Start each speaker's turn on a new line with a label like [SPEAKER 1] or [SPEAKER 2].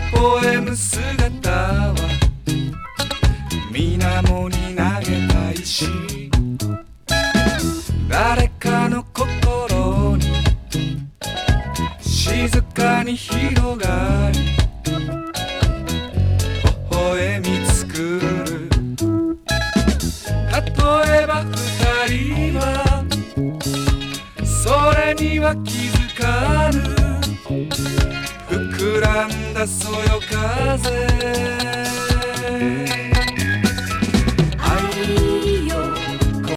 [SPEAKER 1] ポエム姿は水面に投げた石、誰かの心に静かに広がり微笑み作る。例えば二人はそれには気づかぬ、膨らんだそよ風